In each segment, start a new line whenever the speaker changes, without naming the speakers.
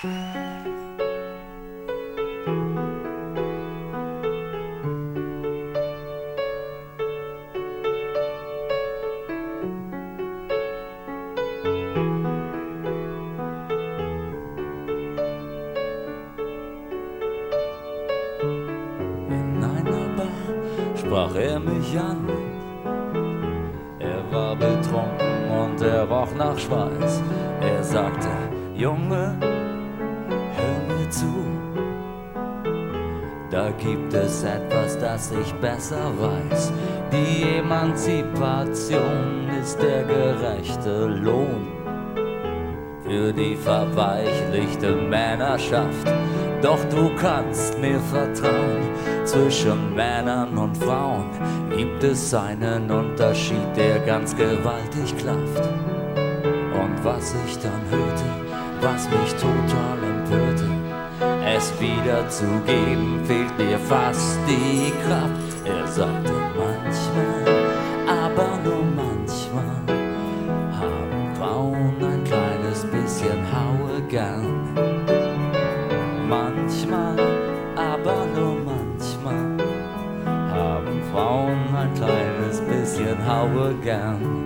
Sprach er mich an, er war betrunken und er roch nach Schweiß. Er sagte, Junge, hör mir zu, da gibt es etwas, das ich besser weiß. Die Emanzipation ist der gerechte Lohn für die verweichlichte Männerschaft. Doch du kannst mir vertrauen, zwischen Männern und Frauen gibt es einen Unterschied, der ganz gewaltig klafft. Und was ich dann hörte, was mich total empörte, es wieder zu geben, fehlt mir fast die Kraft. Er sagte manchmal, aber nur manchmal, haben Frauen ein kleines bisschen Haue gern. Manchmal, aber nur manchmal, haben Frauen ein kleines bisschen Haue gern.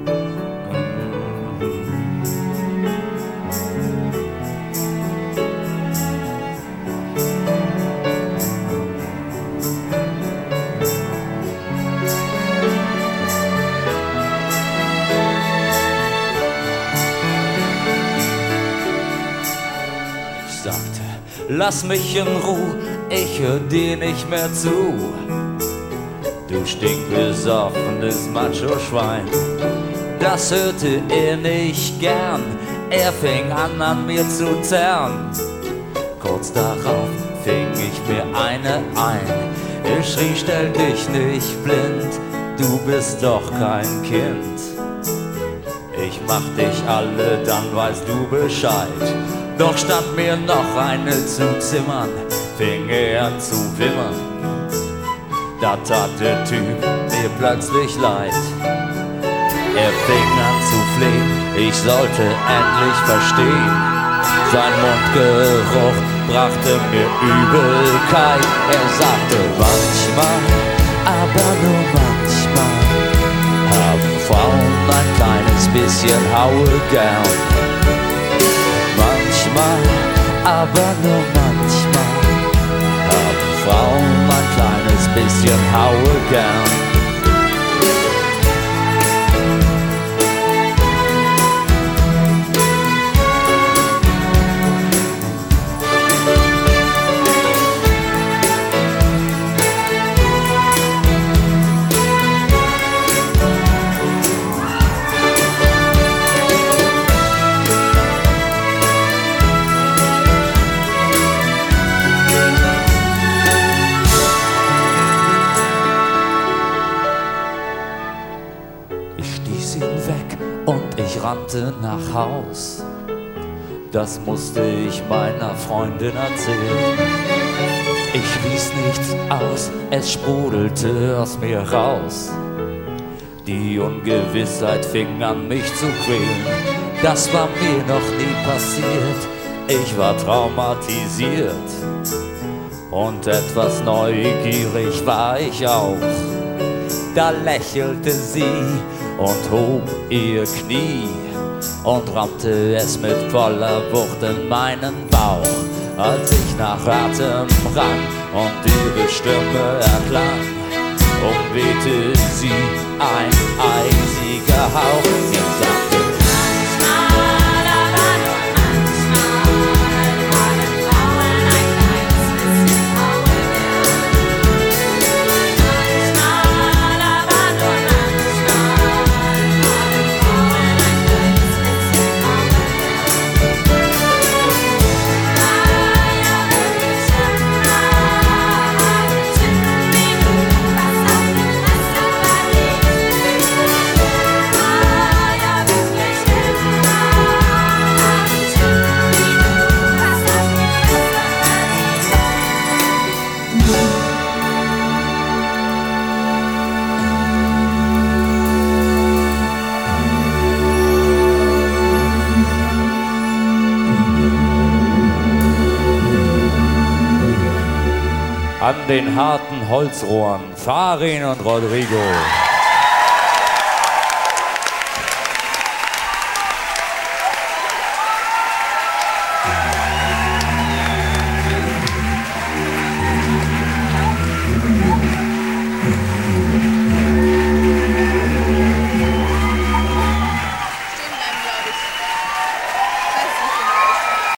Ich sagte, lass mich in Ruhe, ich hör dir nicht mehr zu. Du stinkbesoffenes Macho-Schwein. Das hörte er nicht gern, er fing an mir zu zerren. Kurz darauf fing ich mir eine ein. Er schrie, stell dich nicht blind, du bist doch kein Kind. Ich mach dich alle, dann weißt du Bescheid. Doch statt mir noch eine zu zimmern, fing er an zu wimmern. Da tat der Typ mir plötzlich leid. Er fing an zu flehen, ich sollte endlich verstehen. Sein Mundgeruch brachte mir Übelkeit. Er sagte manchmal, aber nur manchmal, haben Frauen ein kleines bisschen Haue gern. Manchmal, aber nur manchmal, haben Frauen ein kleines bisschen Haue gern. Und ich rannte nach Haus, das musste ich meiner Freundin erzählen. Ich ließ nichts aus, es sprudelte aus mir raus. Die Ungewissheit fing an mich zu quälen, das war mir noch nie passiert. Ich war traumatisiert und etwas neugierig war ich auch. Da lächelte sie und hob ihr Knie und rammte es mit voller Wucht in meinen Bauch. Als ich nach Atem rang und ihre Stimme erklang, umwehte sie ein eisiger Hauch. Sie sagte, an den harten Holzrohren, Farin und Rodrigo.